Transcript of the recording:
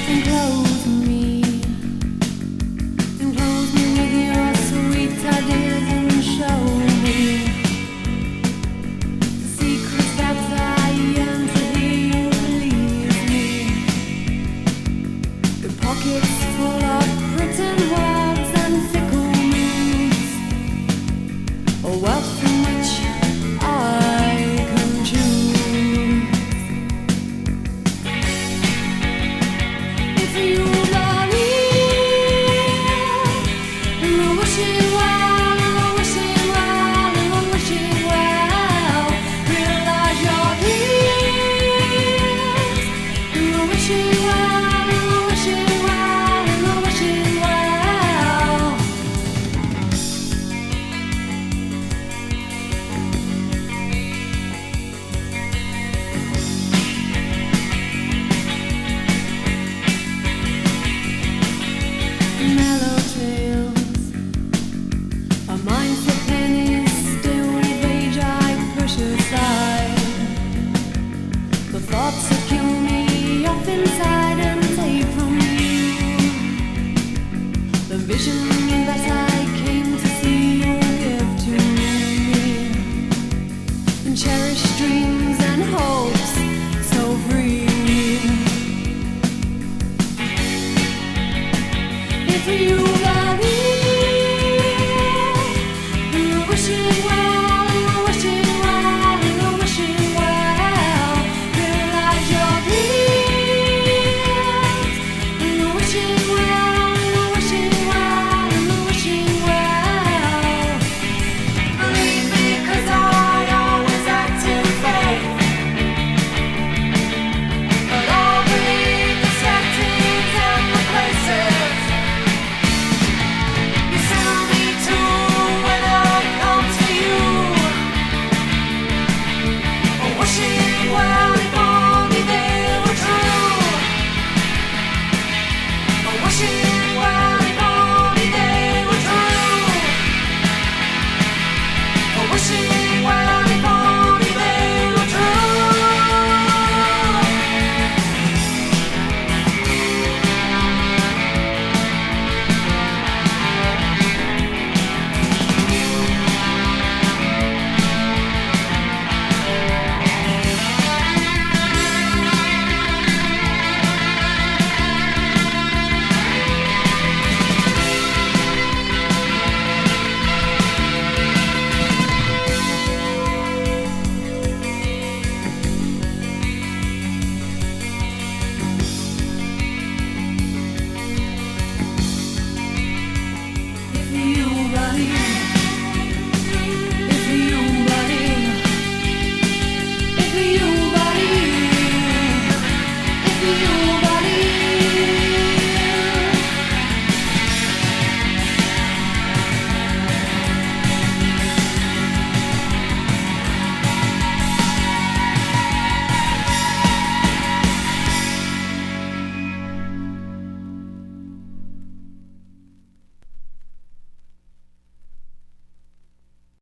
Enclose me, enclose me with your sweet ideas and show me the secrets that I yearn to hear. Believe me, the pockets full of written words and fickle moods, a wealth from which I can choose. If you love me, wishing well, wishing well, wishing well, realize you're here, wishing well.